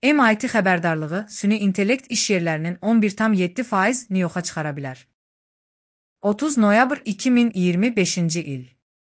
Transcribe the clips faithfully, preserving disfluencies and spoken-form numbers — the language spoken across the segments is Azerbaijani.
M I T xəbərdarlığı süni intellekt iş yerlərinin on bir tam yeddi faizini yoxa çıxara bilər. otuz noyabr iki min iyirmi beşinci il.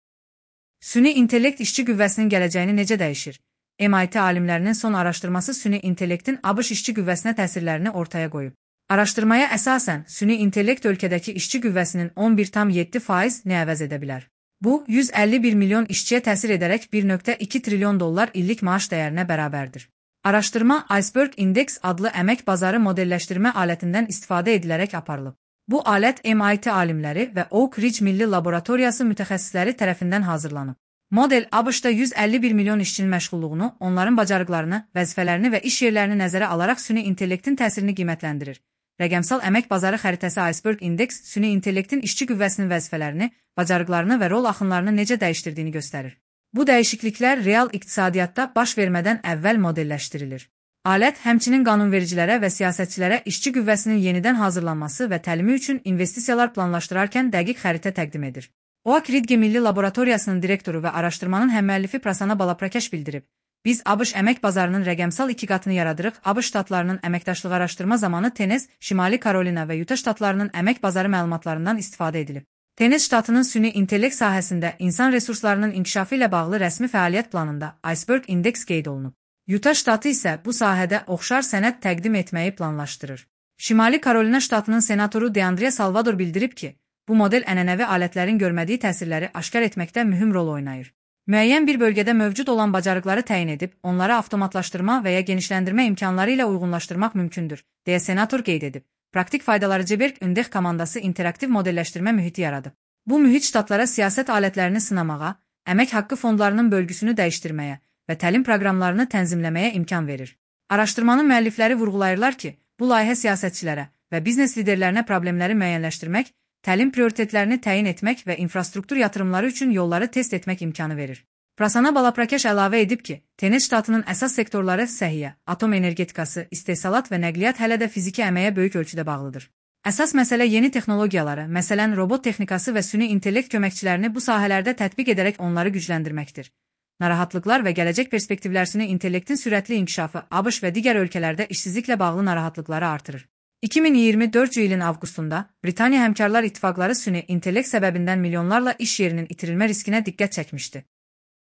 Süni intellekt işçi qüvvəsinin gələcəyini necə dəyişir? M I T alimlərinin son araşdırması süni intellektin ABŞ işçi qüvvəsinə təsirlərini ortaya qoyub. Araşdırmaya əsasən, süni intellekt ölkədəki işçi qüvvəsinin on bir tam yeddi faizini əvəz edə bilər. Bu, yüz əlli bir milyon işçiyə təsir edərək bir nöqtə iki trilyon dollar illik maaş dəyərinə bərabərdir. Araşdırma Iceberg Index adlı əmək bazarı modelləşdirmə alətindən istifadə edilərək aparılıb. Bu alət M I T alimləri və Oak Ridge Milli Laboratoriyası mütəxəssisləri tərəfindən hazırlanıb. Model ABŞ-da yüz əlli bir milyon işçinin məşğulluğunu, onların bacarıqlarını, vəzifələrini və iş yerlərini nəzərə alaraq süni intellektin təsirini qiymətləndirir. Rəqəmsal əmək bazarı xəritəsi Iceberg Index süni intellektin işçi qüvvəsinin vəzifələrini, bacarıqlarını və rol axınlarını necə dəyişdirdiyini göstərir. Bu dəyişikliklər real iqtisadiyyatda baş vermədən əvvəl modelləşdirilir. Alət həmçinin qanunvericilərə və siyasətçilərə işçi qüvvəsinin yenidən hazırlanması və təlimi üçün investisiyalar planlaşdırarkən dəqiq xəritə təqdim edir. Oak Ridge Milli Laboratoriyasının direktoru və araşdırmanın həmmüəllifi Prasanna Balaprakash bildirib. Biz ABŞ əmək bazarının rəqəmsal iki qatını yaradırıq. ABŞ ştatlarının əməkdaşlığı araşdırma zamanı Tennessee, Şimali Karolina və Utah ştatlarının əmək bazarı məlumatlarından istifadə edilib. Tennessee ştatının süni intellekt sahəsində insan resurslarının inkişafı ilə bağlı rəsmi fəaliyyət planında Iceberg Index qeyd olunub. Utah ştatı isə bu sahədə oxşar sənəd təqdim etməyi planlaşdırır. Şimali Karolina ştatının senatoru DeAndrea Salvador bildirib ki, bu model ənənəvi alətlərin görmədiyi təsirləri aşkar etməkdə mühüm rol oynayır. Müəyyən bir bölgədə mövcud olan bacarıqları təyin edib, onları avtomatlaşdırma və ya genişləndirmə imkanları ilə uyğunlaşdırmaq mümkündür, deyə senator qeyd edib. Praktik faydaları Ceberg Index komandası interaktiv modelləşdirmə mühiti yaradıb. Bu mühit ştatlara siyasət alətlərini sınamağa, əmək haqqı fondlarının bölgüsünü dəyişdirməyə və təlim proqramlarını tənzimləməyə imkan verir. Araşdırmanın müəllifləri vurğulayırlar ki, bu layihə siyasətçilərə və biznes liderlərinə problemləri müəyyənləşdirmək, təlim prioritetlərini təyin etmək və infrastruktur yatırımları üçün yolları test etmək imkanı verir. Prasanna Balaprakash əlavə edib ki, Tennessee ştatının əsas sektorları səhiyyə, atom energetikası, istehsalat və nəqliyyat hələ də fiziki əməyə böyük ölçüdə bağlıdır. Əsas məsələ yeni texnologiyaları, məsələn robot texnikası və süni intellekt köməkçilərini bu sahələrdə tətbiq edərək onları gücləndirməkdir. Narahatlıqlar və gələcək perspektivlər süni intellektin sürətli inkişafı ABŞ və digər ölkələrdə işsizliklə bağlı narahatlıqları artırır. iki min iyirmi dördüncü ilin avqustunda Britaniya Həmkarlar İttifaqları süni intellekt səbəbindən milyonlarla iş yerinin itirilmə riskinə diqqət çəkmişdi.